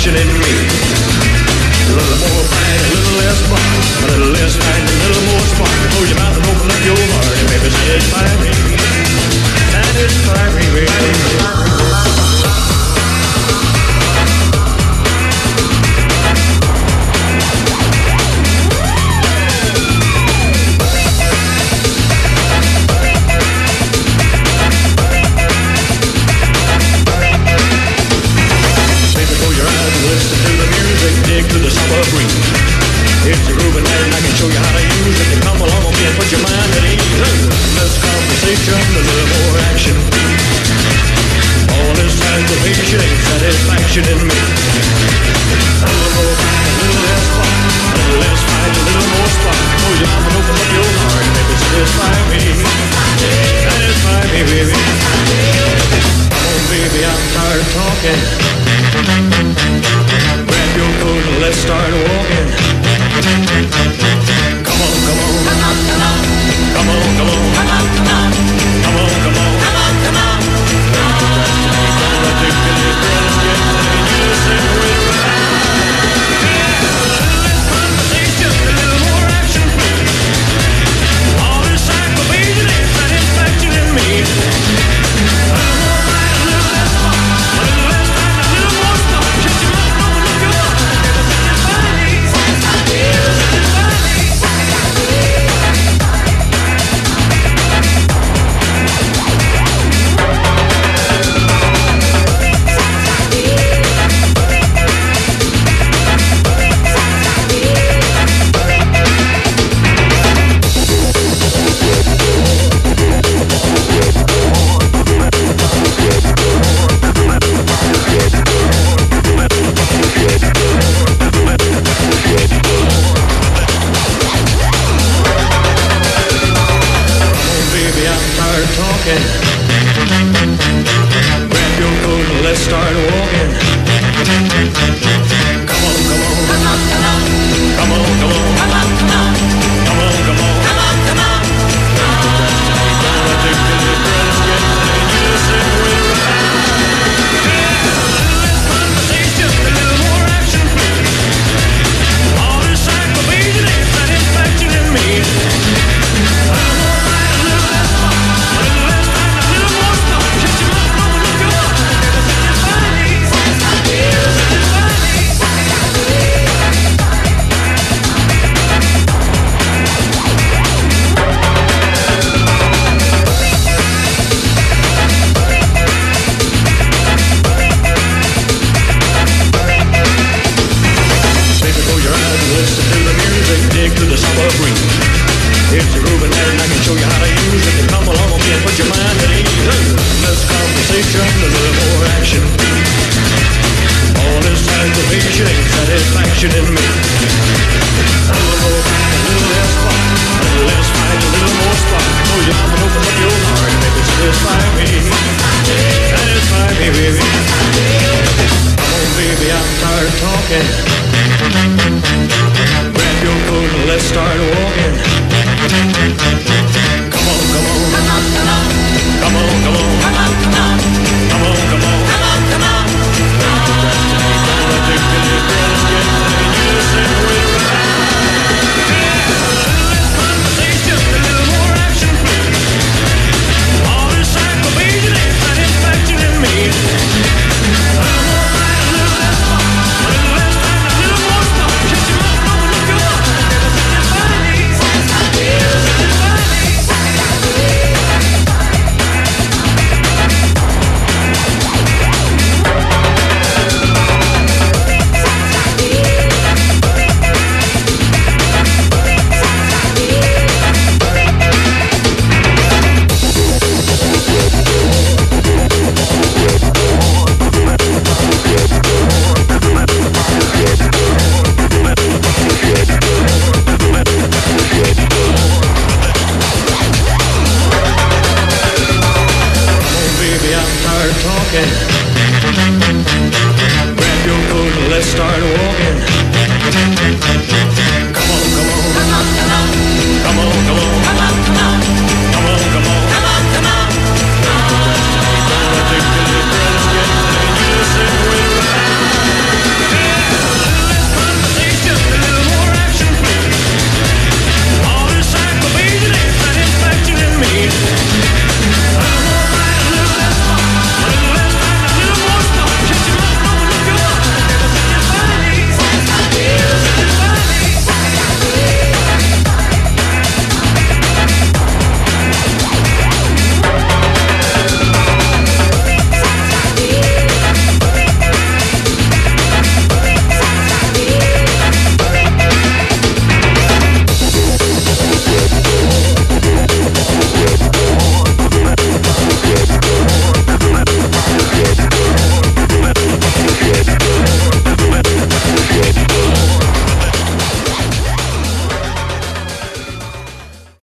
satisfaction in me. A little more fight, a little less spark. A little less fight, a little more spark. Close your mouth and open up your heart and maybe satisfy me. Satisfy me, baby. To the summer breeze. It's a grooving night and I can show you how to use it. You come along with me and put your mind at ease. Less conversation, a little more action. All this aggravation ain't satisfaction in me. A little more fight, a little less spark. A little less fight, a little more spark. Close your mouth and open up your heart and maybe satisfy me. Satisfy me, baby. Come on, baby, I'm tired of talking. Grab your coat and let's start walking. Come on, come on. Come on, come on. Come on, come on. Come on, come on. Come on, come on. Come on, come on. Gonna take this girl and get you say we're right. A little less conversation, a little more action. All this aggravation ain't satisfaction in me. A little more fight, a little less fun. A little less time, a little more stuff. Shut your mouth, open up your heart. Satisfy me. Satisfy me. Talking. Grab your coat and let's start walking. Come on, come on. Come on, come on. Come on, come on. Come on, come on. Come on, come on. Come on, come on. Gonna take this girl and get you say we're right. A little less conversation, a little more action. All this aggravation ain't satisfaction in me. A little more fight, a little less fun. A little less time, a little more stuff. Shut your mouth, open up your heart. Satisfy me. Satisfy me. Satisfy me. Baby, close your eyes and listen to the music. Dig to the summer breeze. It's a grooving night and I can show you how to use it. Come along with me and put your mind at ease. Less conversation, a little more action. All this aggravation ain't satisfaction in me. A little more fight, a little less fun. A little less fight, a little more spark. Close your mouth and open up your heart and maybe satisfy me. Satisfy me, baby. Come on, baby, I'm tired of talking. Grab your coat and let's start walking.